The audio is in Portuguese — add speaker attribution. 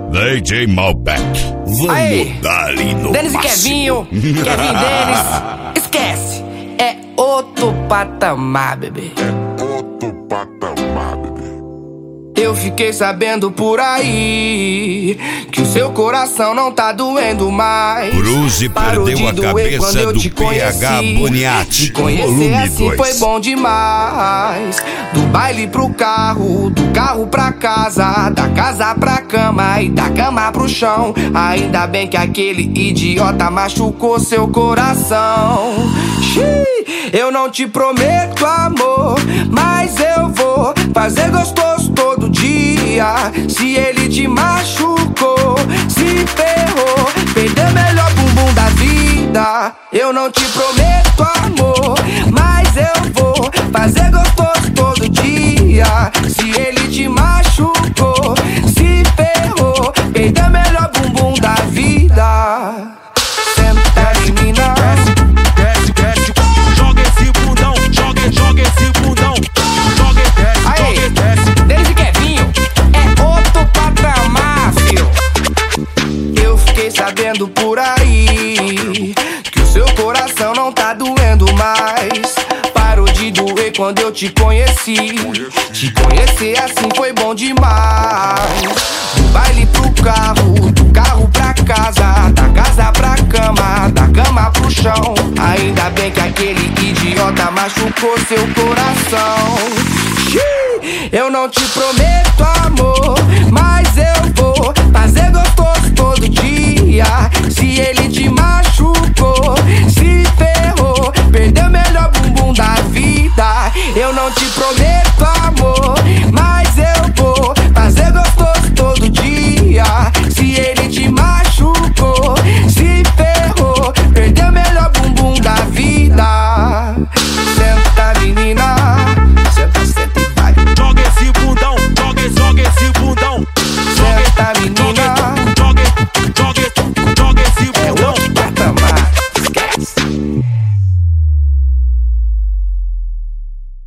Speaker 1: DJ Malbec. Vamos dar ali no
Speaker 2: Denis e
Speaker 1: máximo.
Speaker 2: Kevinho, Kevin e Denis, esquece. É outro patamar, bebê.
Speaker 1: Outro patamar, bebê.
Speaker 2: Eu fiquei sabendo por aí que o seu coração não tá doendo mais.
Speaker 1: Bruce perdeu a cabeça do PH Boniati.
Speaker 2: Te conhecer
Speaker 1: volume
Speaker 2: assim
Speaker 1: 2.
Speaker 2: foi bom demais. Do baile pro carro, do carro pra casa, da casa pra cama e da cama pro chão. Ainda bem que aquele idiota machucou seu coração. Xiii, eu não te prometo amor, mas eu vou fazer gostoso todo dia. Se ele te machucou, se ferrou, perdeu o melhor bumbum da vida. Eu não te prometo amor, mas eu vou fazer gostoso todo dia. Se ele te machucou, se ferrou, perdeu o melhor bumbum da vida. Senta em mim na
Speaker 3: Desce, desce, joga esse bundão, joga esse bundão, joga, desce, desce.
Speaker 2: Denis e Kevinho, é outro patamar, fio. Eu fiquei sabendo por aí que o seu coração não tá doendo mais. Parou de doer quando eu te conheci. Te conhecer assim foi bom demais. Do baile pro carro, do carro pra casa, da casa pra cama, da cama pro chão. Ainda bem que aquele idiota machucou seu coração. Xiii, eu não te prometo amor,